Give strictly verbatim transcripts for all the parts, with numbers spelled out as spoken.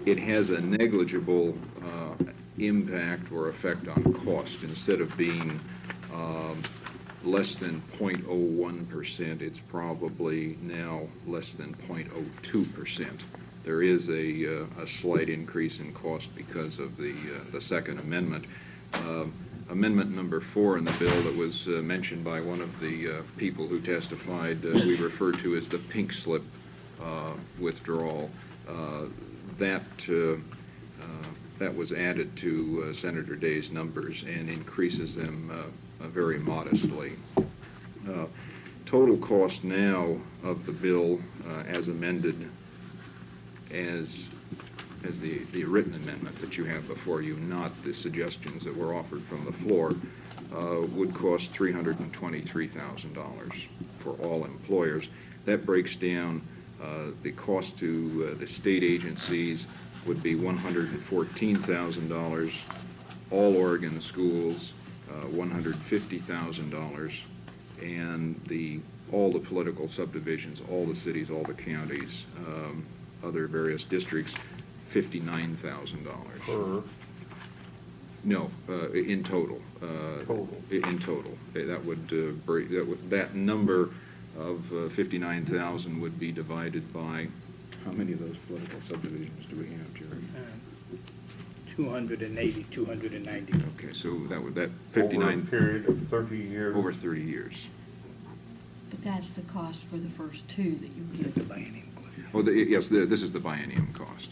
it has a negligible uh, impact or effect on cost. Instead of being um, less than zero point zero one percent, it's probably now less than zero point zero two percent. There is a, uh, a slight increase in cost because of the, uh, the Second Amendment. Uh, amendment number four in the bill that was uh, mentioned by one of the uh, people who testified, uh, we refer to as the pink slip uh, withdrawal. Uh, that, uh, uh, that was added to uh, Senator Day's numbers and increases them uh, uh, very modestly. Uh, total cost now of the bill uh, as amended as as the, the written amendment that you have before you, not the suggestions that were offered from the floor, uh, would cost three hundred twenty-three thousand dollars for all employers. That breaks down uh, the cost to uh, the state agencies would be one hundred fourteen thousand dollars, all Oregon schools, uh, one hundred fifty thousand dollars, and the all the political subdivisions, all the cities, all the counties, um, other various districts, fifty-nine thousand dollars. Per? No, uh, in total. Uh, Total. In total. That would uh, break, that would, that number of uh, fifty-nine thousand would be divided by, how many of those political subdivisions do we have, Jerry? Uh, two hundred eighty, two hundred ninety. Okay, so that would, that fifty-nine. Over a period of thirty years? Over thirty years. But that's the cost for the first two that you That's a give. biennium question. Oh, the, yes, the, this is the biennium cost.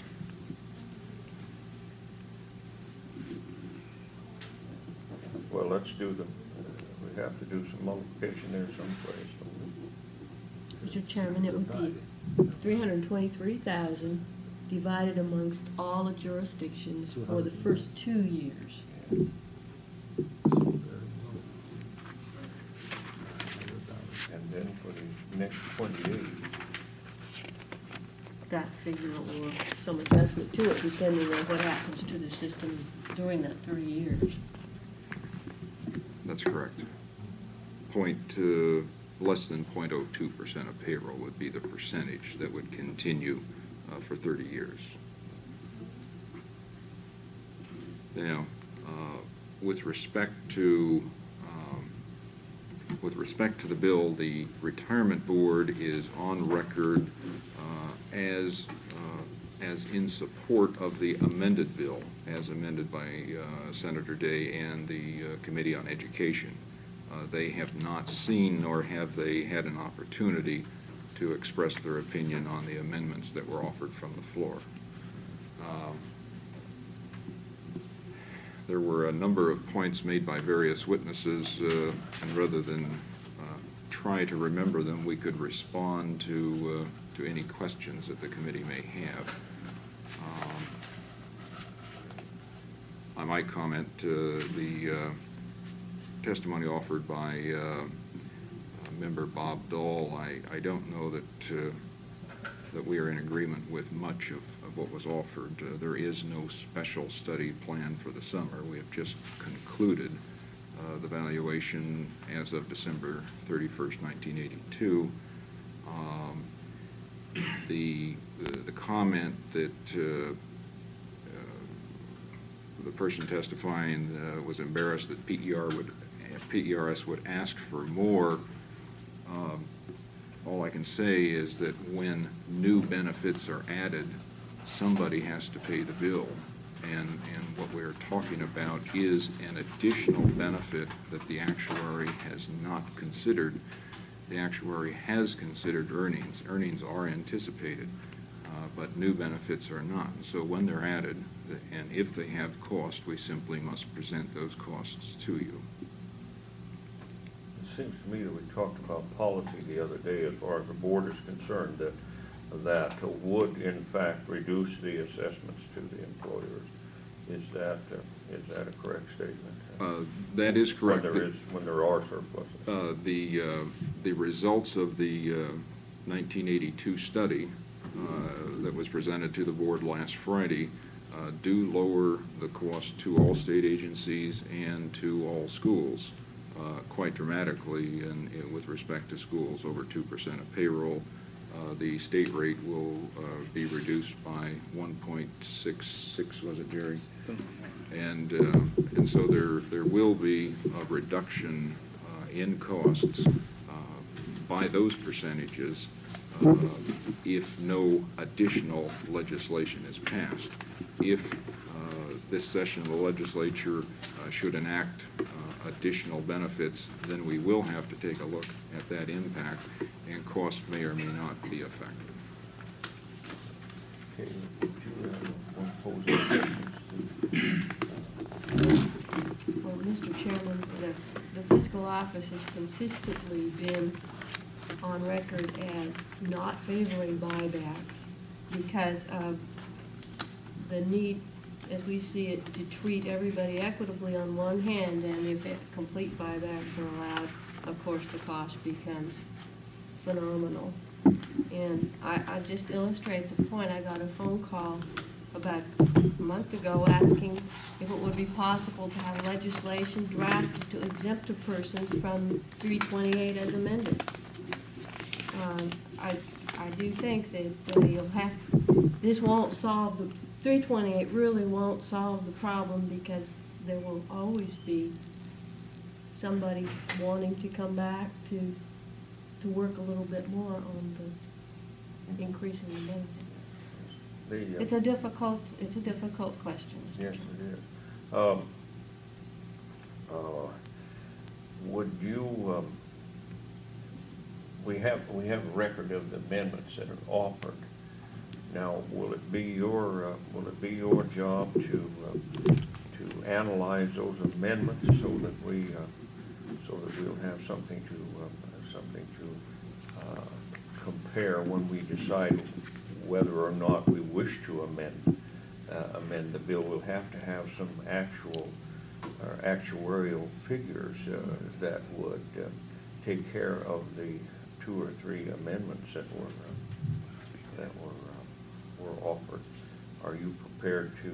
Well, let's do the, we have to do some multiplication there someplace. Mister Chairman, it would be three hundred twenty-three thousand divided amongst all the jurisdictions for the first two years. And then for the next twenty-eight, That figure or some adjustment to it depending on what happens to the system during that three years. That's correct. Point, uh, less than zero point zero two percent of payroll would be the percentage that would continue uh, for thirty years. Now, uh, with respect to um, with respect to the bill, the retirement board is on record uh, as uh, as in support of the amended bill, as amended by uh, Senator Day and the uh, Committee on Education. Uh, they have not seen nor have they had an opportunity to express their opinion on the amendments that were offered from the floor. Um, there were a number of points made by various witnesses, uh, and rather than uh, try to remember them, we could respond to, uh, to any questions that the committee may have. Um, I might comment uh, the uh, testimony offered by uh, member Bob Dahl. I, I don't know that uh, that we are in agreement with much of, of what was offered. Uh, there is no special study plan for the summer. We have just concluded uh, the valuation as of December thirty-first, nineteen eighty-two. Um, the, the the comment that uh, the person testifying uh, was embarrassed that P E R would, P E R S would ask for more. Um, all I can say is that when new benefits are added, somebody has to pay the bill. And, and what we're talking about is an additional benefit that the actuary has not considered. The actuary has considered earnings. Earnings are anticipated, uh, but new benefits are not. So when they're added, and if they have cost, we simply must present those costs to you. it seems to me that we talked about policy the other day as far as the board is concerned, that that would in fact reduce the assessments to the employers. Is that uh, is that a correct statement? Uh, that is correct. When there is when there are surpluses. Uh, the uh, the results of the uh, nineteen eighty-two study uh, that was presented to the board last Friday uh, do lower the cost to all state agencies and to all schools uh, quite dramatically, and with respect to schools, over two percent of payroll. uh, the state rate will uh, be reduced by one point six six, was it, Jerry? And, uh, and so there, there will be a reduction uh, in costs uh, by those percentages uh, if no additional legislation is passed. If uh, this session of the legislature uh, should enact uh, additional benefits, then we will have to take a look at that impact, and costs may or may not be affected. Okay, would you uh, want to pose any questions to, Well, Mister Chairman, the, the fiscal office has consistently been on record as not favoring buybacks because of the need, as we see it, to treat everybody equitably on one hand, and if it, complete buybacks are allowed, of course, the cost becomes phenomenal. And I, I just illustrate the point. I got a phone call about a month ago asking if it would be possible to have legislation drafted to exempt a person from three twenty-eight as amended. Um, I, I do think that uh, you'll have, this won't solve the, three twenty-eight really won't solve the problem because there will always be somebody wanting to come back to, to work a little bit more on the increasing the benefit. the, uh, It's a difficult, it's a difficult question. yes, it is. Um, uh, Would you, um, we have, we have a record of the amendments that are offered. Now, will it be your, uh, will it be your job to, uh, to analyze those amendments so that we, uh, so that we'll have something to, uh, something to uh, compare when we decide whether or not we wish to amend, uh, amend the bill? We'll have to have some actual, or actuarial figures uh, that would uh, take care of the two or three amendments that were, uh, that were, uh, were offered. Are you prepared to,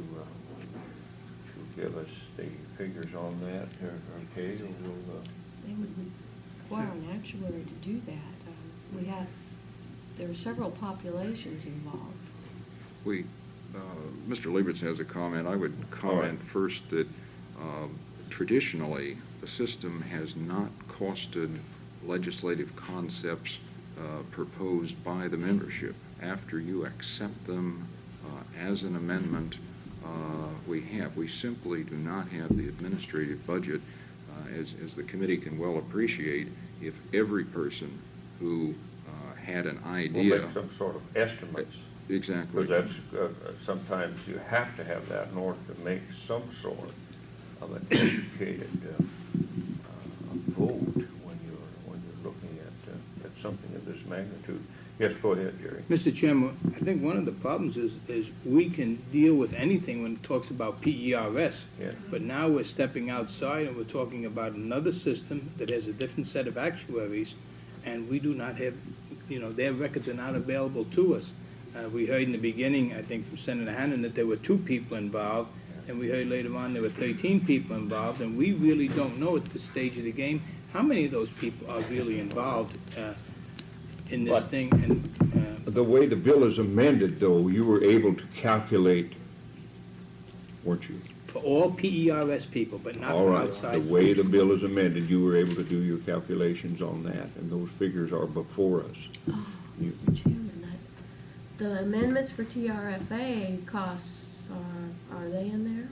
uh, to give us the figures on that, or, okay, or we'll, uh, They would require an actuary to do that. Um, We have, there are several populations involved. We, uh, Mister Liebertz has a comment. I would comment right. first that um, traditionally, the system has not costed legislative concepts uh, proposed by the membership. After you accept them uh, as an amendment, uh, we have. We simply do not have the administrative budget, uh, as, as the committee can well appreciate, if every person who uh, had an idea. we'll make some sort of estimates. Exactly. Because that's, uh, sometimes you have to have that in order to make some sort of an educated uh, uh, vote when you're, when you're looking at, uh, at something of this magnitude. Yes, go ahead, Jerry. Mister Chairman, I think one of the problems is, is we can deal with anything when it talks about P E R S. Yeah. But now we're stepping outside and we're talking about another system that has a different set of actuaries, and we do not have, you know, their records are not available to us. Uh, we heard in the beginning, I think from Senator Hannan, that there were two people involved, and we heard later on there were thirteen people involved, and we really don't know at this stage of the game how many of those people are really involved uh, in this But- thing. And uh, The way the bill is amended, though, you were able to calculate, weren't you? for all P E R S people, but not All from right, outside. the way the bill is amended, you were able to do your calculations on that, and those figures are before us. Oh, You- Mister Chairman, that, the amendments for T R F A costs are, are they in there?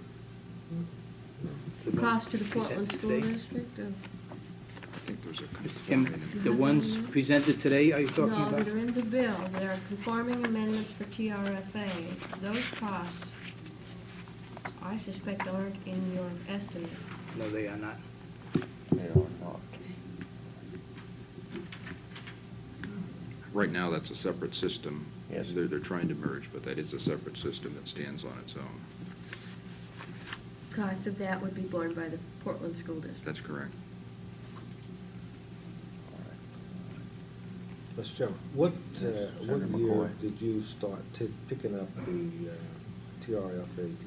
The ones Cost to the presented Portland School today. District? of- I think there's a Mister Chairman, conformity. the ones presented today, are you talking No, about? that are in the bill. There are conforming amendments for T R F A. Those costs, I suspect, aren't in your estimate. No, they are not. They are not. Right now, that's a separate system. Yes. They're, they're trying to merge, but that is a separate system that stands on its own. Cost of that would be borne by the Portland School District. That's correct. Mister Chairman, what, uh, Yes, what Senator year McCoy. did you start ta- picking up the uh, T R F A?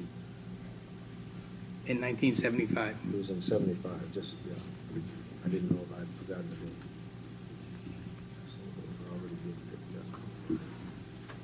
In nineteen seventy-five. It was in seventy-five, just, yeah. I didn't know, I'd forgotten the date. So it was already being picked up.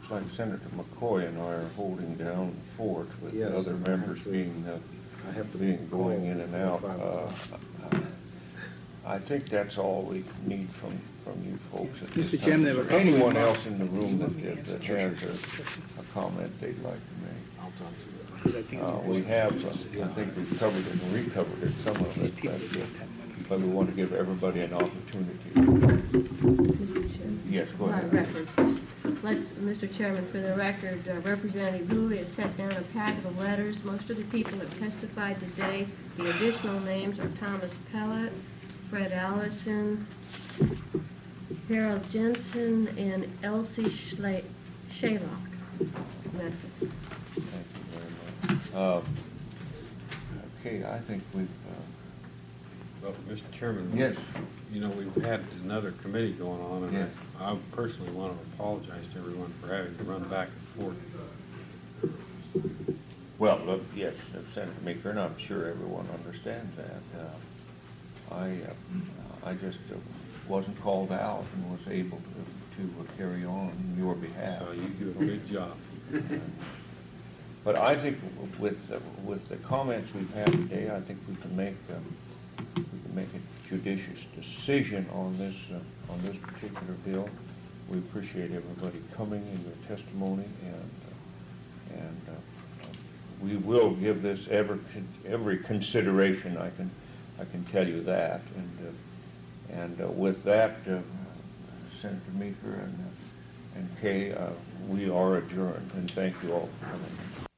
looks like Senator McCoy and I are holding down the fort with Yes, the other and I have members to- being, uh, I have to being call going in and out. before five Uh, o'clock. I think that's all we need from, from you folks at this Mister time. Chairman, I Is have a there couple anyone remarks. else in the room that, that that has a, a comment they'd like to make? I'll talk to you. Because I think it's Uh, we important. have, uh, I think we've covered it and recovered it, some of These it, people but, don't uh, have money. but we want to give everybody an opportunity. Mister Chairman. Yes, go My ahead. references. Let's, Mister Chairman, for the record, uh, Representative Dooley has set down a packet of letters. Most of the people have testified today. The additional names are Thomas Pellet, Fred Allison, Harold Jensen, and Elsie Schla- Shaylock. And that's it. Thank you very much. Uh, Okay, I think we've, uh, Well, Mister Chairman. Yes. You know, we've had another committee going on, and Yes. I I personally want to apologize to everyone for having to run back and forth. well, look, yes, uh, Senator Meeker, and I'm sure everyone understands that. Uh, I, uh, I just uh, wasn't called out and was able to, to uh, carry on on your behalf. So you do a good job. But I think with, uh, with the comments we've had today, I think we can make, um, we can make a judicious decision on this, uh, on this particular bill. We appreciate everybody coming and their testimony, and, uh, and uh, we will give this every, every consideration, I can, I can tell you that. And, uh, and uh, with that, uh, Senator Meeker and, uh, and Kay, uh, we are adjourned, and thank you all for coming.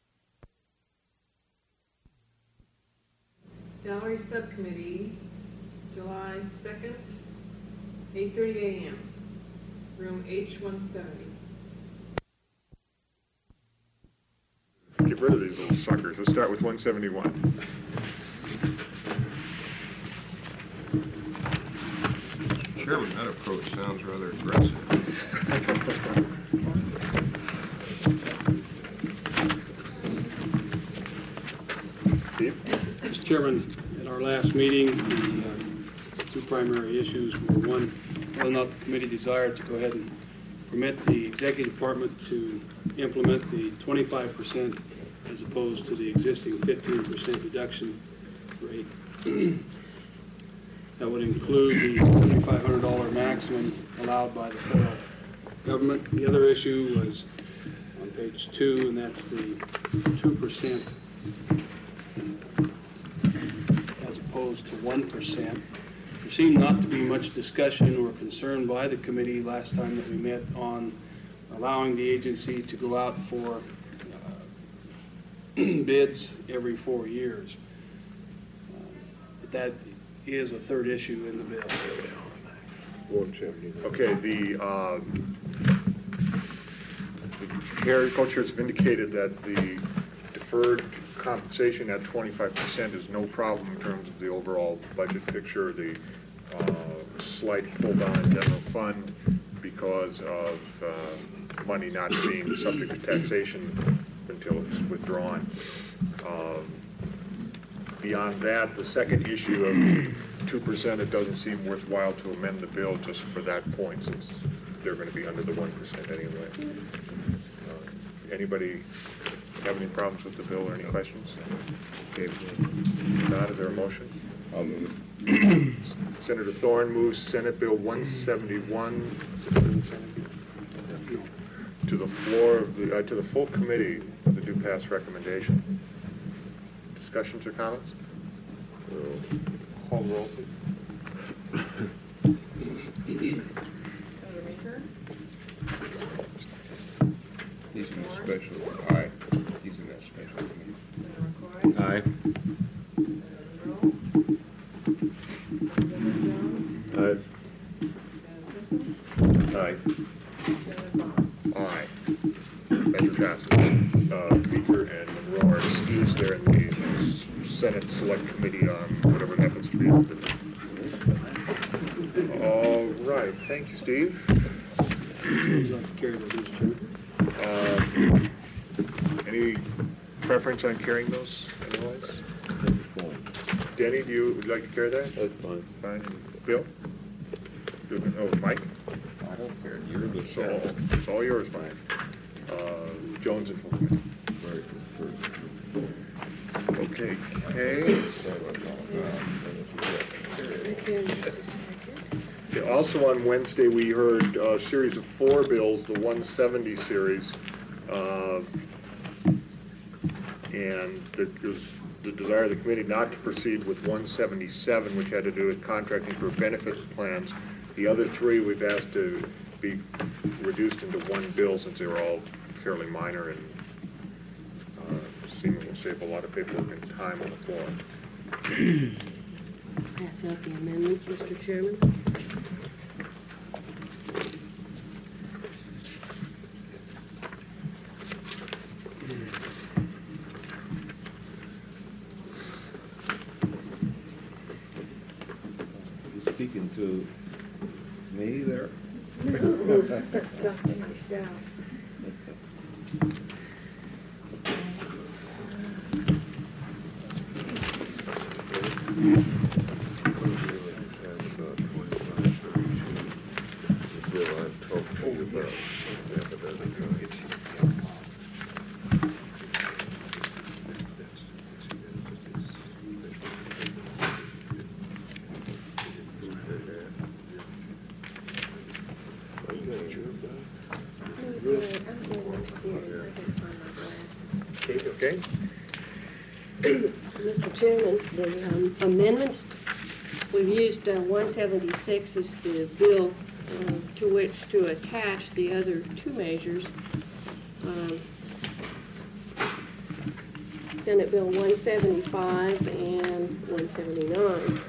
Salary Subcommittee, July second, eight thirty a m, room H one seventy. Get rid of these little suckers. Let's start with one seventy-one. Chairman, that approach sounds rather aggressive. Steve? Mister Chairman, at our last meeting, the uh, two primary issues were, one, whether or not the committee desired to go ahead and permit the executive department to implement the twenty-five percent as opposed to the existing fifteen percent reduction rate. That would include the twenty-five hundred dollar maximum allowed by the federal government. The other issue was on page two, and that's the two percent as opposed to one percent. There seemed not to be much discussion or concern by the committee last time that we met on allowing the agency to go out for uh, bids every four years. Uh, but that is a third issue in the bill. one seventy. Okay, the, uh, the Carrier Cultures have indicated that the deferred compensation at twenty-five percent is no problem in terms of the overall budget picture, the uh, slight pull-down in general fund because of uh, money not being subject to taxation until it's withdrawn. Um, Beyond that, the second issue of the two percent, it doesn't seem worthwhile to amend the bill just for that point, since they're going to be under the one percent anyway. Uh, Anybody have any problems with the bill or any questions? Okay, if not, is there a motion? I'll move it. Senator Thorne moves Senate Bill one seventy-one is it to the Senate? to the floor, of the, uh, to the full committee with a due pass recommendation. Discussions or comments? Call the roll, please. Senator Meeker, He's in the special, all right, he's in that special committee. Senator McCoy, Aye. Senator Rowe, Senator Jones, Aye. Senator Simpson, Aye. Senator Bond. Aye. Measure passes. Uh, Meeker and Monroe are excused there in the Senate Select Committee on whatever it happens to be. All right, thank you, Steve. Would you like to carry those, Mister Chairman? Um, Any preference on carrying those otherwise? Denny, do you, would you like to carry that? That's fine. Fine. Bill? You- Oh, Mike? I don't care, you're the It's all, it's all yours, Mike. uh, Jones and Full Committee. Right, first. Okay, Kay. Okay, also on Wednesday, we heard a series of four bills, the one seventy series. uh, And there was the desire of the committee not to proceed with one seventy-seven, which had to do with contracting for benefit plans. The other three we've asked to be reduced into one bill since they were all fairly minor and uh, seemingly will save a lot of paperwork and time on the floor. Pass out the amendments, Mister Chairman. You speaking to me there? Talking myself. The bill I've talked to you about. Yeah, but that's good. No, it's all right. I'm going upstairs. I gotta find my glasses. Okay, okay? Mister Chairman, the um, amendments, we've used uh, one seventy-six as the bill uh, to which to attach the other two measures. Um, Senate Bill one seventy-five and one seventy-nine.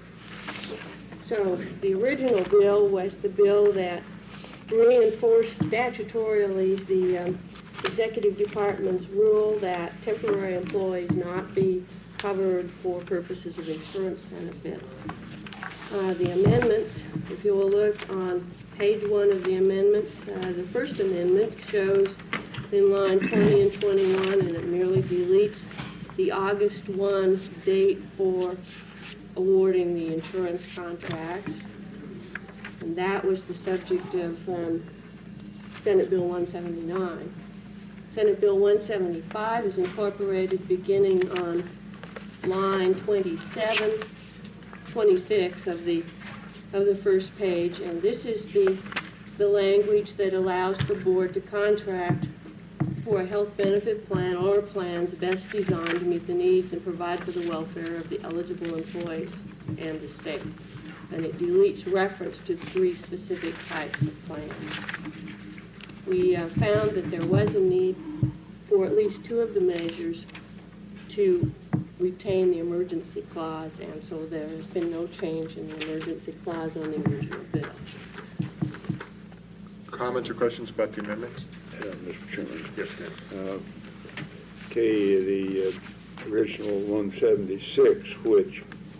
So the original bill was the bill that reinforced statutorily the um, Executive Department's rule that temporary employees not be covered for purposes of insurance benefits. Uh, the amendments, if you will look on page one of the amendments, uh, the first amendment shows in line twenty and twenty-one, and it merely deletes the August first date for awarding the insurance contracts. And that was the subject of um, Senate Bill one seventy-nine. Senate Bill one seventy-five is incorporated beginning on line twenty-seven, twenty-six of the of the first page, and this is the the language that allows the board to contract for a health benefit plan or plans best designed to meet the needs and provide for the welfare of the eligible employees and the state. And it deletes reference to three specific types of plans. We uh, found that there was a need for at least two of the measures to retain the emergency clause, and so there has been no change in the emergency clause on the original bill. Comments or questions about the amendments? Uh, Mister Chairman. Yes, Dan. Uh, Okay, the uh, original one seventy-six, which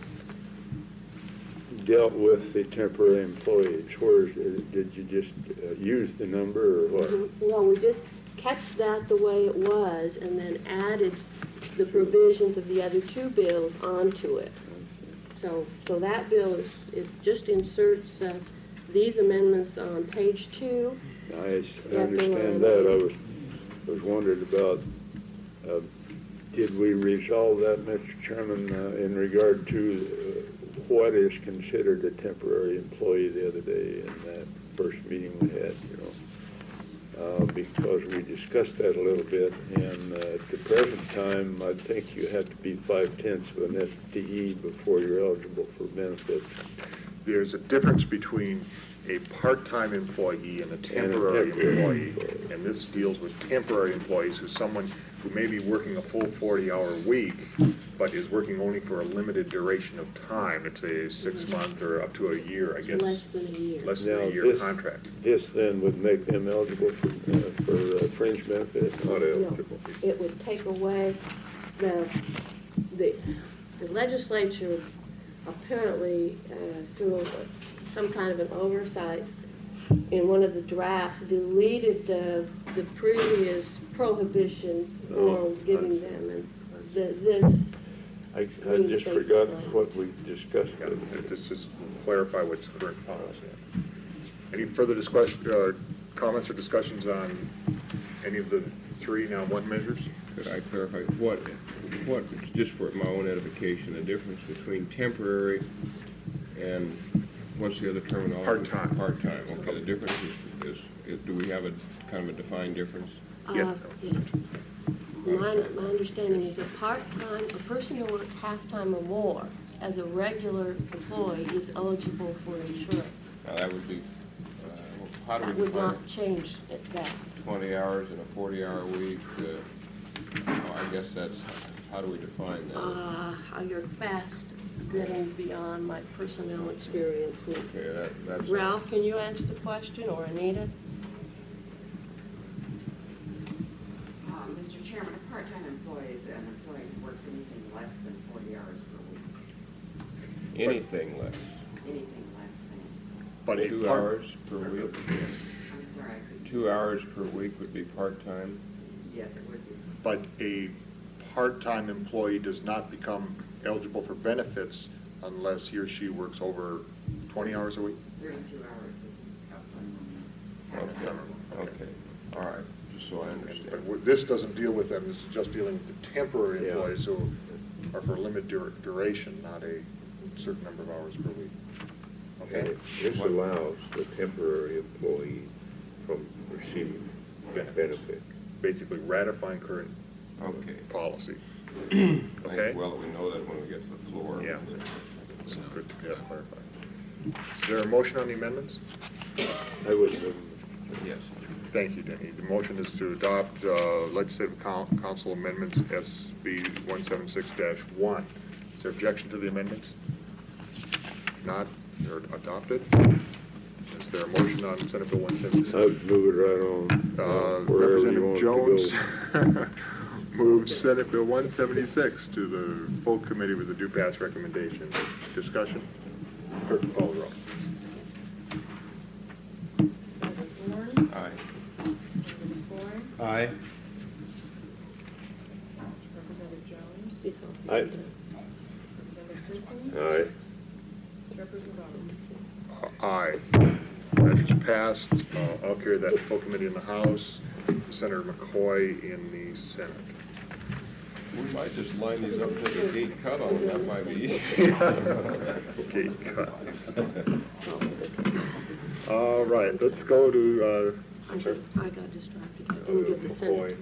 dealt with the temporary employees, where, is- did you just uh, use the number or what? Mhm. Well, we just kept that the way it was and then added the provisions of the other two bills onto it. So, so that bill is, it just inserts uh, these amendments on page two. I s- I understand that. I was, was wondering about, uh, did we resolve that, Mister Chairman, uh, in regard to uh, what is considered a temporary employee the other day in that first meeting we had, you know? Uh, because we discussed that a little bit, and uh, at the present time, I think you have to be five-tenths of an F T E before you're eligible for benefits. There's a difference between a part-time employee and a temporary temporary employee. And this deals with temporary employees, who's someone who may be working a full forty-hour week, but is working only for a limited duration of time. It's a six-month or up to a year, I guess. Less than a year. Less than Now, a year this- contract. This then would make them eligible for, uh, for uh, fringe benefits? Not No, eligible. it would take away the, the the legislature apparently uh, through some kind of an oversight in one of the drafts deleted the, the previous prohibition Oh, for giving them, and the, this, I, I just forgot what we discussed. Yeah, Let's just clarify what's current policy. Any further discussion, uh, comments or discussions on any of the three now one measures? Could I clarify, what, what, just for my own edification, the difference between temporary and, what's the other terminology? Part-time. Part-time, okay, the difference is, is, is, do we have a, kind of a defined difference? Yeah. Uh, yes. My, my understanding is a part-time, a person who works half-time or more as a regular employee is eligible for insurance. Now, that would be, uh, how do That we would define not change it that. twenty hours in a forty-hour week? Uh, oh, I guess that's, how do we define that? Uh, you're fast getting beyond my personnel experience. Okay, that, that's. Ralph, can you answer the question, or Anita? Uh, Mister Chairman, a part-time employee is an employee who works anything less than forty hours per week. Anything less. Anything less than, But a Two part- hours per week? I'm sorry, I couldn't. Two hours per week would be part-time? Yes, it would be. But a part-time employee does not become eligible for benefits unless he or she works over twenty hours a week? Thirty-two hours is Okay, half-time. okay, all right, just so I But understand. w- this doesn't deal with them, this is just dealing with the temporary Yeah. employees who are for limited dur- duration, not a certain number of hours per week. And Okay? this allows the temporary employee from receiving benefit. Basically ratifying current Okay. policy. Thanks, Okay? well, that we know that when we get to the floor. Yeah. It's good to get that clarified. Is there a motion on the amendments? I would move. Yes. Thank you, Denny. The motion is to adopt uh, Legislative Coun- Council Amendments S B one seventy-six dash one. Is there objection to the amendments? Not, they're adopted. Is there a motion on Senate Bill one seventy-six? I would move it right on, Uh, uh, wherever you want Representative it to Jones moves Senate Bill one seventy-six to the full committee with a due pass recommendation. Discussion? Clerk, call the roll. Representative Warren? Aye. Representative Ford? Aye. Representative Jones? Yes, go. Aye. Representative Simpson? Aye. Representative Roberts? Aye. That's passed. Uh, I'll carry that to full committee in the House, Senator McCoy in the Senate. We might just line these up to the gate cut on them, that might be easy. Okay, cut. All right, let's go to, uh, I just, I got distracted. I didn't get the Senate.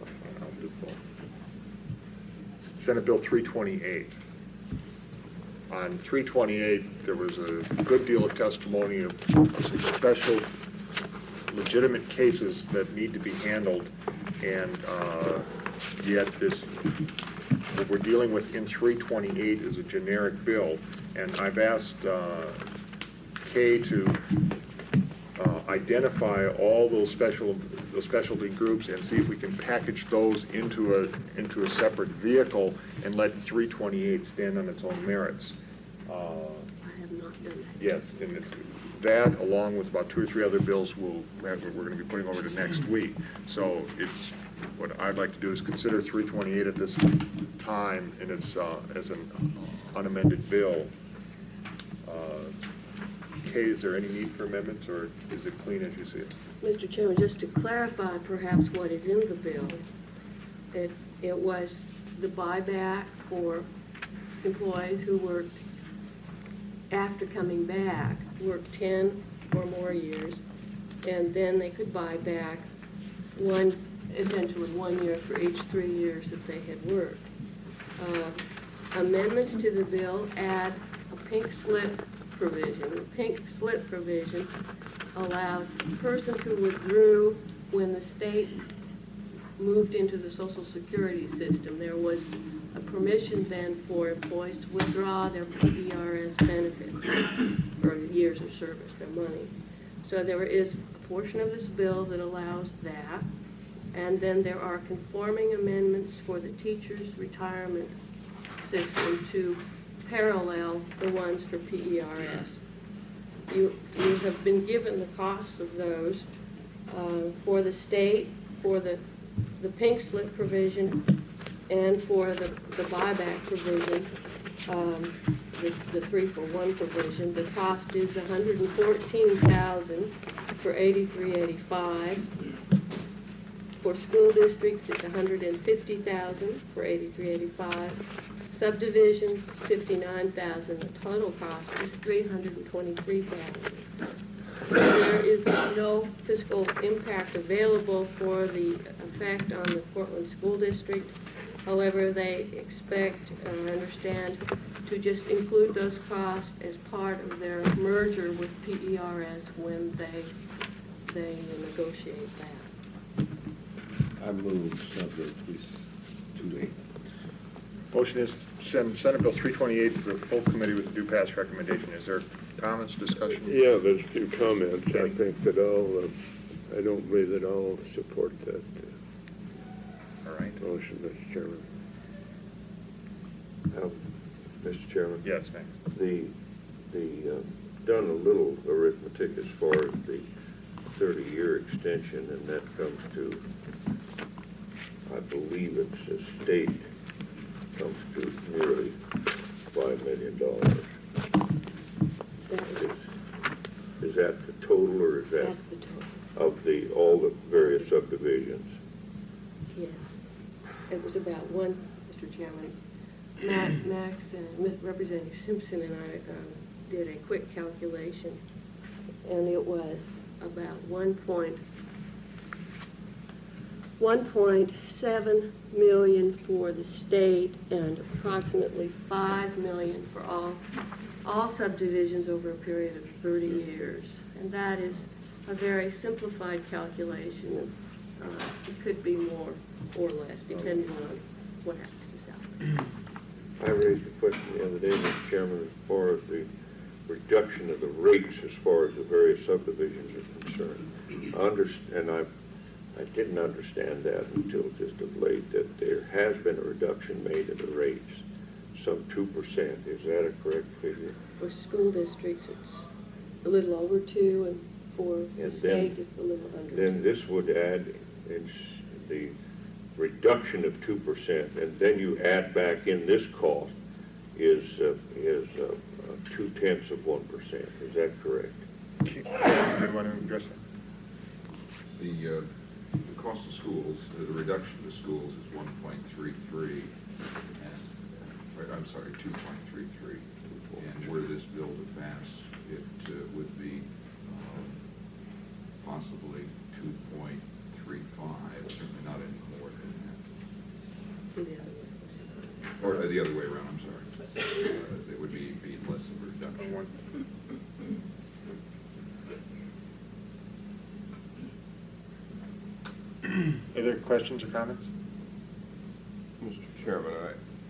Senate Bill three twenty-eight. On three twenty-eight, there was a good deal of testimony of some special legitimate cases that need to be handled, and uh, yet this, what we're dealing with in three twenty-eight is a generic bill, and I've asked uh, Kay to uh, identify all those special, those specialty groups and see if we can package those into a, into a separate vehicle and let three twenty-eight stand on its own merits. Uh, I have not done that. Yes, and it's, that, along with about two or three other bills, we'll, we're going to be putting over to next week. So it's, what I'd like to do is consider three twenty-eight at this time, and it's, uh, as an unamended bill. Uh, Kate, is there any need for amendments, or is it clean as you see it? Mister Chairman, just to clarify perhaps what is in the bill, it, it was the buyback for employees who worked, after coming back, worked ten or more years, and then they could buy back one, essentially one year for each three years that they had worked. Uh, Amendments to the bill add a pink slip provision. The pink slip provision allows persons who withdrew when the state moved into the Social Security system. There was a permission then for employees to withdraw their P E R S benefits or years of service, their money. So there is a portion of this bill that allows that. And then there are conforming amendments for the teachers' retirement system to parallel the ones for P E R S. You, you have been given the costs of those uh, for the state, for the, the pink slip provision, and for the, the buyback provision, um, the, the three for one provision. The cost is one hundred fourteen thousand dollars for eighty-three eighty-five. For school districts, it's one hundred fifty thousand dollars for eighty-three eighty-five. Subdivisions, fifty-nine thousand dollars. The total cost is three hundred twenty-three thousand dollars. There is no fiscal impact available for the effect on the Portland School District. However, they expect, uh, understand, to just include those costs as part of their merger with P E R S when they, they negotiate that. I move subject three two eight. Motion is to send Senate Bill three twenty-eight to the full committee with a due pass recommendation. Is there comments, discussion? Yeah, there's a few comments. I think that I'll, uh, I don't believe that I'll support that uh, All right. motion, Mister Chairman. Um, Mister Chairman? Yes, thanks. The, the, uh, done a little arithmetic as far as the thirty-year extension, and that comes to, I believe it's a state, comes to nearly five million dollars. Is, is that the total, or is that That's the total, of the, all the various subdivisions? yes. It was about one, Mister Chairman, Matt, Max, and Representative Simpson and I um, did a quick calculation, and it was about one point, one point seven million for the state and approximately five million for all, all subdivisions over a period of thirty years. And that is a very simplified calculation. Uh, it could be more or less, depending on what happens to salary. I raised a question the other day, Mister Chairman, as far as the reduction of the rates as far as the various subdivisions are concerned. I understand, and I, I didn't understand that until just of late, that there has been a reduction made in the rates, some two percent. Is that a correct figure? For school districts, it's a little over two, and for the And state, then- it's a little under Then two. this would add in s- the reduction of two percent, and then you add back in this cost is, uh, is uh, uh, two tenths of one percent. Is that correct? Okay. You want to address that? The, uh, the cost of schools, uh, the reduction to schools is one point three three, and, I'm sorry, two point three three. And were this bill to pass, it uh, would be um, possibly two point three five, certainly not any more than Do the other way. that. Or uh, the other way around, I'm sorry. Uh, It would be, be less of a reduction. Any other questions or comments? Mister Chairman, I,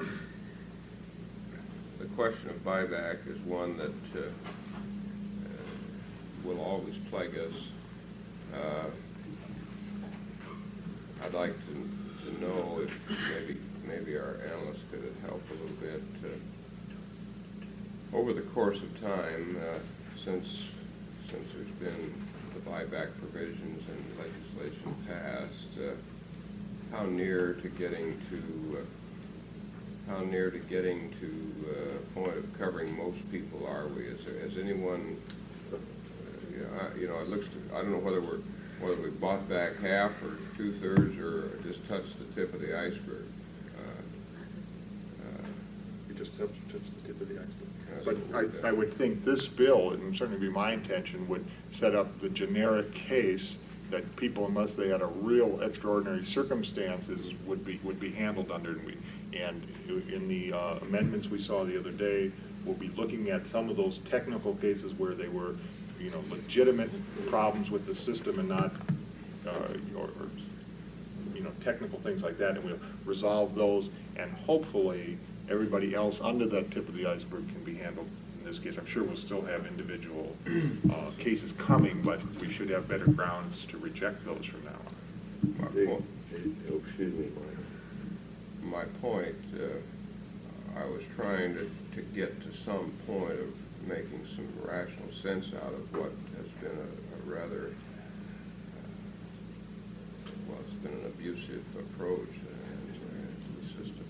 the question of buyback is one that uh, uh, will always plague us. Uh, I'd like to, to know if maybe, maybe our analysts could help a little bit. Uh, over the course of time, uh, since, since there's been the buyback provisions and legislation passed, uh, how near to getting to, uh, how near to getting to uh, a point of covering most people are we? Is there, has anyone, uh, you know, I, you know, it looks to, I don't know whether we're, whether we bought back half or two-thirds or just touched the tip of the iceberg. Uh, uh, You just touched touched the tip of the iceberg. That's But what we I, I would think this bill, and certainly be my intention, would set up the generic case that people, unless they had a real extraordinary circumstances, would be, would be handled under. And we- And in the uh, amendments we saw the other day, we'll be looking at some of those technical cases where they were, you know, legitimate problems with the system and not, uh, or, or, you know, technical things like that, and we'll resolve those, and hopefully, everybody else under that tip of the iceberg can be handled in this case. I'm sure we'll still have individual uh, cases coming, but we should have better grounds to reject those from now on. my The- point- oh, excuse me, Mike. My point, uh, I was trying to, to get to some point of making some rational sense out of what has been a, a rather, uh, well, it's been an abusive approach uh, to the system.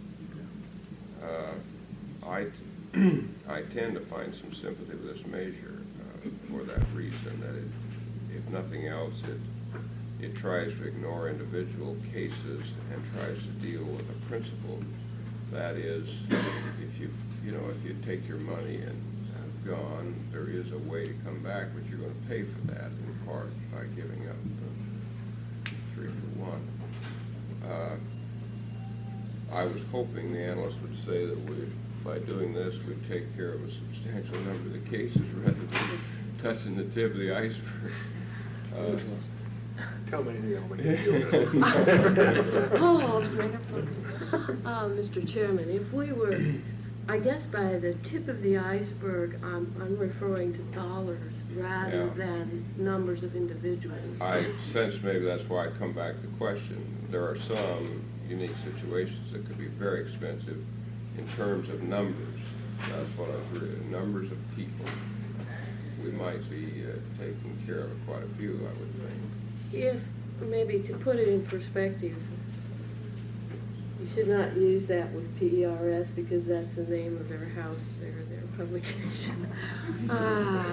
Uh, I, t- I tend to find some sympathy with this measure uh, for that reason, that it, if nothing else, it it tries to ignore individual cases and tries to deal with a principle. That is, if you, you know, if you take your money and uh, gone, there is a way to come back, but you're going to pay for that in part by giving up the three for one. Uh, I was hoping the analysts would say that we, by doing this, we'd take care of a substantial number of the cases rather than touching the tip of the iceberg. Uh, Tell me anything, I'll make you feel good. Oh, just make up for uh, Mister Chairman, if we were, I guess by the tip of the iceberg, I'm, I'm referring to dollars rather Yeah. than numbers of individuals. I sense maybe that's why I come back to question. There are some unique situations that could be very expensive in terms of numbers. That's what I was reading, numbers of people. We might be uh, taking care of quite a few, I would think. If, maybe to put it in perspective, you should not use that with P E R S because that's the name of their house or their publication. Ah,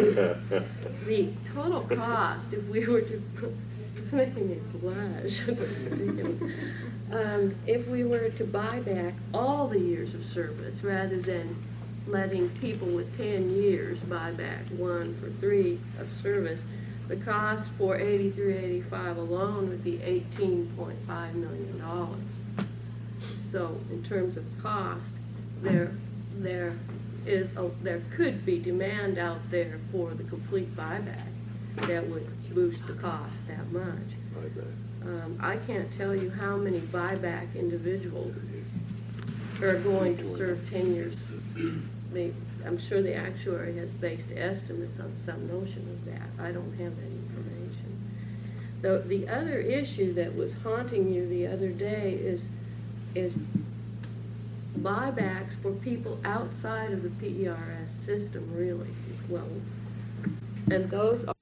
the total cost, if we were to, it's making me blush, that's ridiculous. Um, if we were to buy back all the years of service rather than letting people with ten years buy back one for three of service, the cost for eighty-three eighty-five alone would be eighteen point five million dollars. So in terms of cost, there, there is, a, there could be demand out there for the complete buyback that would boost the cost that much. Um, I can't tell you how many buyback individuals are going to serve ten years. They, I'm sure the actuary has based estimates on some notion of that. I don't have that information. The, the other issue that was haunting you the other day is, is buybacks for people outside of the P E R S system, really. Well, and those are